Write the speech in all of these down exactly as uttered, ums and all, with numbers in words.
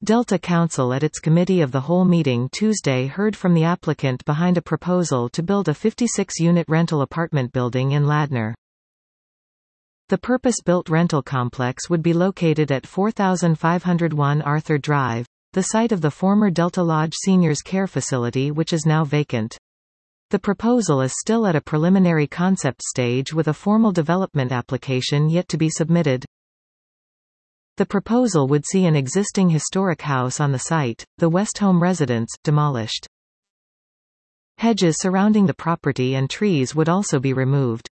Delta Council at its Committee of the Whole meeting Tuesday heard from the applicant behind a proposal to build a fifty-six unit rental apartment building in Ladner. The purpose-built rental complex would be located at four thousand five hundred one Arthur Drive, the site of the former Delta Lodge Seniors Care Facility, which is now vacant. The proposal is still at a preliminary concept stage with a formal development application yet to be submitted. The proposal would see an existing historic house on the site, the West Home Residence, demolished. Hedges surrounding the property and trees would also be removed.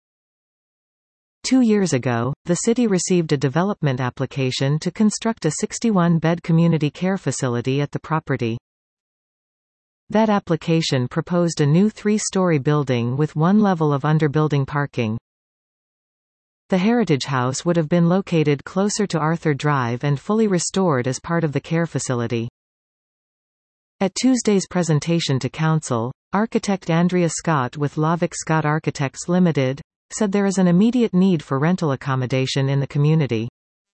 Two years ago, the city received a development application to construct a sixty-one bed community care facility at the property. That application proposed a new three-story building with one level of underbuilding parking. The Heritage House would have been located closer to Arthur Drive and fully restored as part of the care facility. At Tuesday's presentation to Council, architect Andrea Scott with Lovick Scott Architects Limited said there is an immediate need for rental accommodation in the community.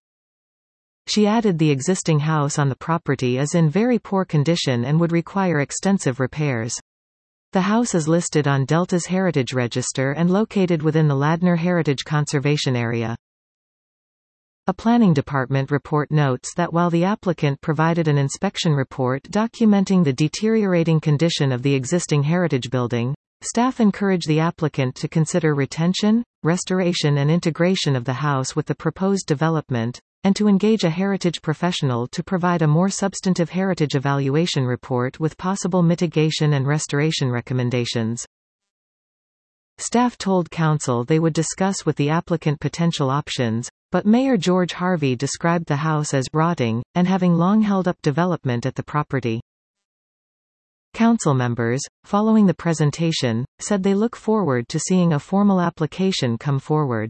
She added the existing house on the property is in very poor condition and would require extensive repairs. The house is listed on Delta's Heritage Register and located within the Ladner Heritage Conservation Area. A planning department report notes that while the applicant provided an inspection report documenting the deteriorating condition of the existing heritage building, staff encourage the applicant to consider retention, restoration and integration of the house with the proposed development, and to engage a heritage professional to provide a more substantive heritage evaluation report with possible mitigation and restoration recommendations. Staff told Council they would discuss with the applicant potential options, but Mayor George Harvey described the house as rotting, and having long held up development at the property. Council members, following the presentation, said they look forward to seeing a formal application come forward.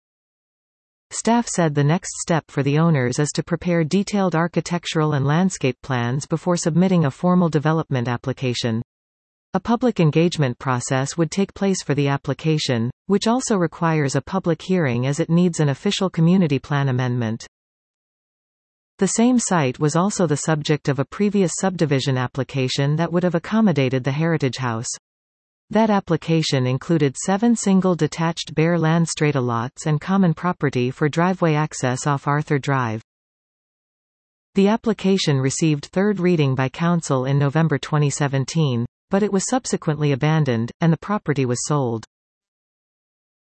Staff said the next step for the owners is to prepare detailed architectural and landscape plans before submitting a formal development application. A public engagement process would take place for the application, which also requires a public hearing as it needs an official community plan amendment. The same site was also the subject of a previous subdivision application that would have accommodated the Heritage House. That application included seven single detached bare land strata lots and common property for driveway access off Arthur Drive. The application received third reading by Council in November twenty seventeen, but it was subsequently abandoned, and the property was sold.